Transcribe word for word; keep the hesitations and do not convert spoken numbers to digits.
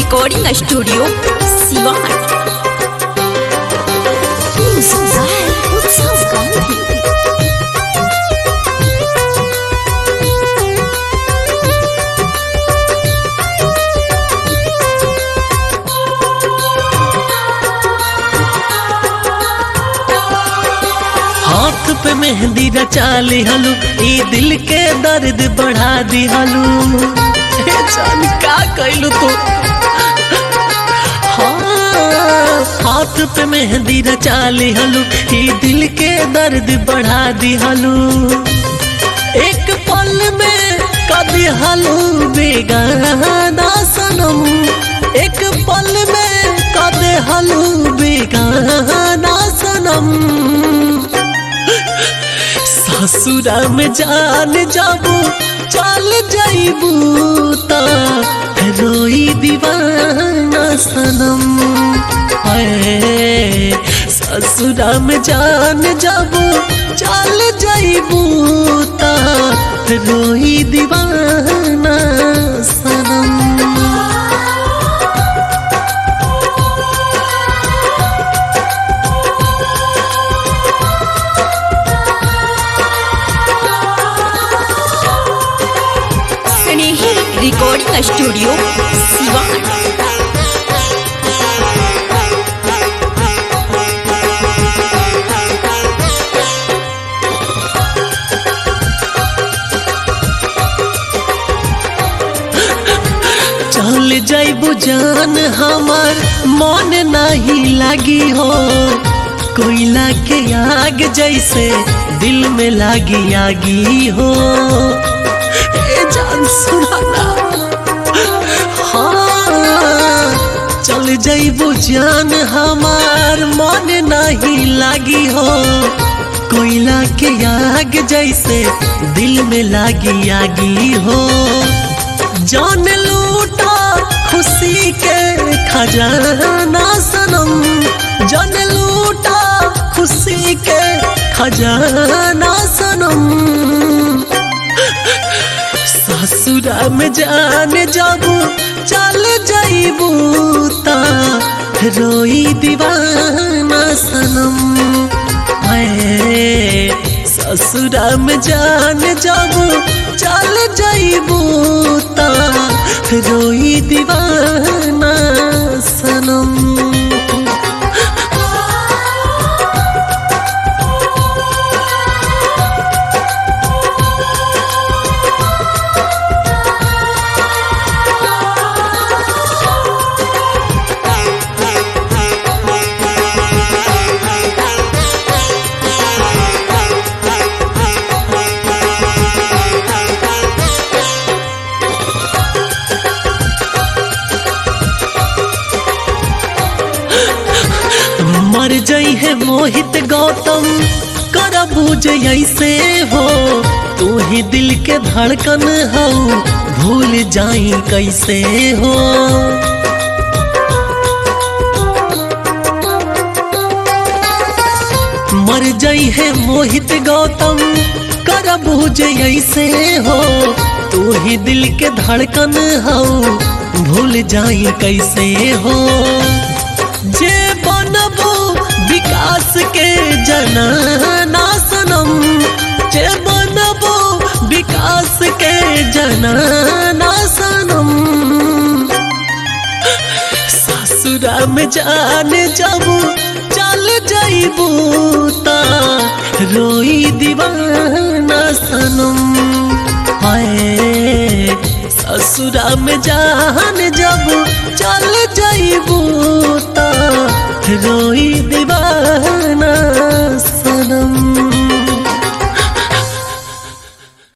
Recording studio Siwan. हाथ पे मेहंदी रचा लिहलू, ई दिल के दर्द बढ़ा दिहलू। जान का कैलू तो हाँ, हाथ पे मेहंदी रचा लिहलू, ई दिल के दर्द बढ़ा दिहलू। एक पल में कभी हलू बेगाना सनम, एक पल में कभी हलू बेगाना सनम। ससुरा में जान जाबू चल जाइबू ता रोई दीवाना सनम। है ससुरा में जान जाबू चल जाइबू ता रोई दीवाना सनम। Recording studio Siwan. चल जाइबू जान हमार मन नहीं लगी हो, कोयला के आग जैसे दिल में लागी आगी हो। ए जान सुनाना हाँ, चल जाइबू जान हमार मन नहीं लगी हो, कोयला के आग जैसे दिल में लागी आगी हो। जान लूटा खुशी के खजाना सनम, जान लूटा खुशी के खजाना सनम। ससुरा में जान जाबू चल जाइबू ता रोई दीवाना सनम। है ससुरा में जान जाबू चल जाइबू ता रोई दीवाना सनम। मर जाई है मोहित गौतम कर बूझ ऐसे हो, तू ही दिल के धड़कन हो भूल जाई कैसे हो। मर जाई है मोहित गौतम कर बूझ ऐसे हो, तू ही दिल के धड़कन हो भूल जाई कैसे हो। जे बनबू विकास के जनाना सनम, जे बनबू विकास के जनाना सनम। ससुरा में जान जाबू चल जाइबू ता रोई दीवाना सनम। हाय ससुरा में जान जाबू चल जाइबू ता रोई दीवाना